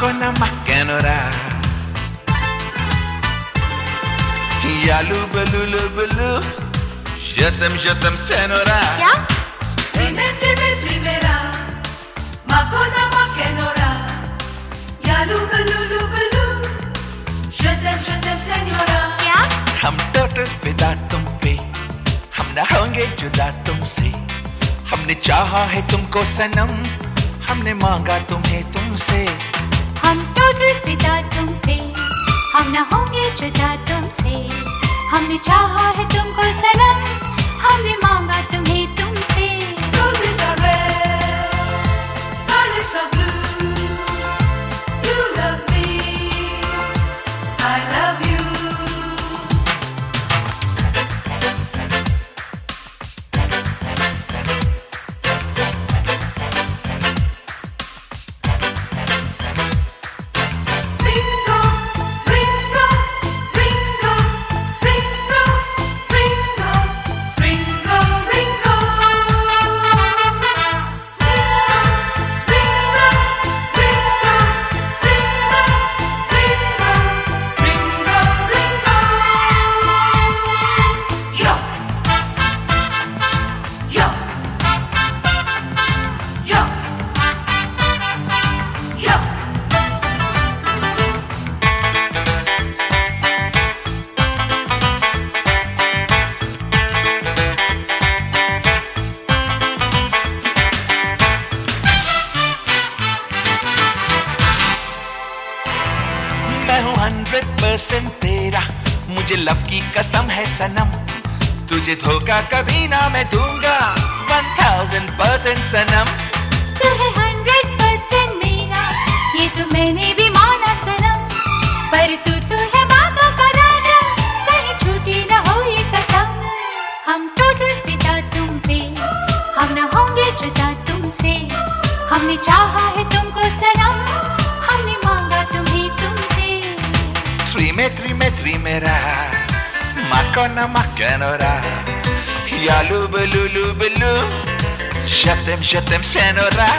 Makona makenora Yalu balulu balu Jatam senora क्या? Trimera Makona makenora Yalu balulu balu Jatam senora क्या? हम total फिदा तुम पे हम न होंगे जुदा तुमसे हमने चाहा है तुमको सनम हमने मांगा तुम्हें तुमसे हम टोटल फिदा तुम पे हम न होंगे जुदा तुमसे हमने चाहा है तुमको सनम हमने मांगा तुम्हें तुमसे Roses are red Violets are blue You love me I love you Ringo, Ringo, Ringo, Ringo, Ringo, Ringo, Ringo. Ringo, Ringo, Yo, yo, yo, yo. मैं हूँ 100% तेरा मुझे लव की कसम है सनम तुझे धोखा कभी ना मैं दूंगा 1000% सनम तू है 100% मेरा ये तो मैंने भी माना सनम पर तू तो है बातों का राजा कहीं छूटी ना हो ये कसम हम टोटल फिदा तुम पे हम न होंगे जुदा तुमसे हमने चाहा है तुमको सनम हमने मांगा तुम्हें तुमसे Trimera Makona makenora Yalu balulu balu Jatam senora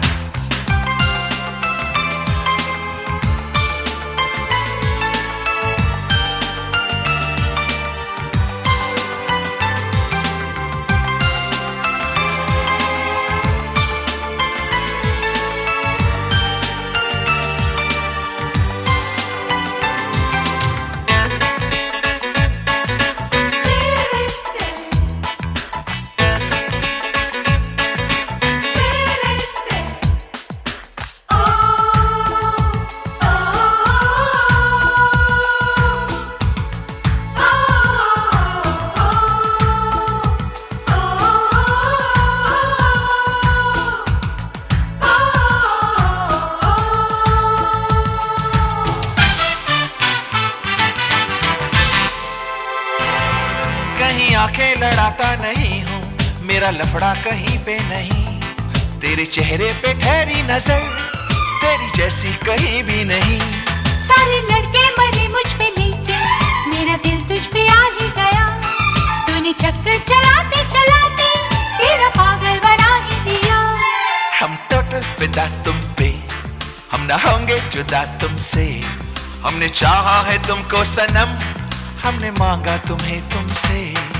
कहीं आंखें लड़ाता नहीं हूँ मेरा लफड़ा कहीं पे नहीं तेरे चेहरे पे ठहरी नजर तेरी जैसी कहीं भी नहीं सारे लड़के मरे मुझ पे लेके मेरा दिल तुझ पे आ ही गया तूने चक्कर चलाते चलाते तेरा पागल बना ही दिया हम टोटल फिदा तुम पे हम न होंगे जुदा तुमसे हमने चाहा है तुमको सनम हमने मांगा तुम्हें तुमसे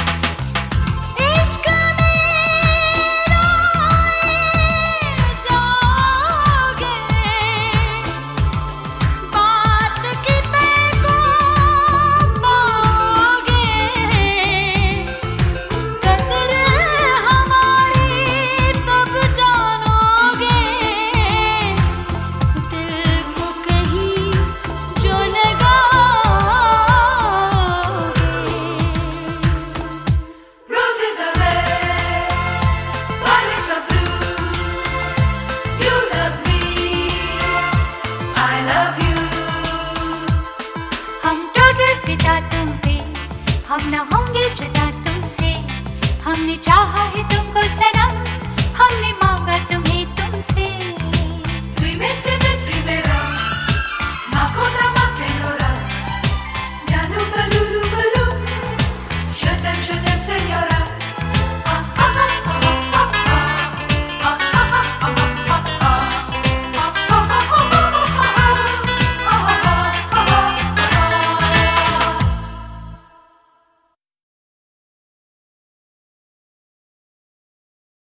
इश्क मेरा जागे बात की तेरे को पाओगे कदर हमारी तब जानोगे दिल को कहीं जो लगा Roses are red, violets are blue. You love me, I love you. हम टोटल फिदा तुम पे हम न होंगे जुदा तुमसे हमने चाहा है तुमको सनम हमने मांगा तुम्हें तुमसे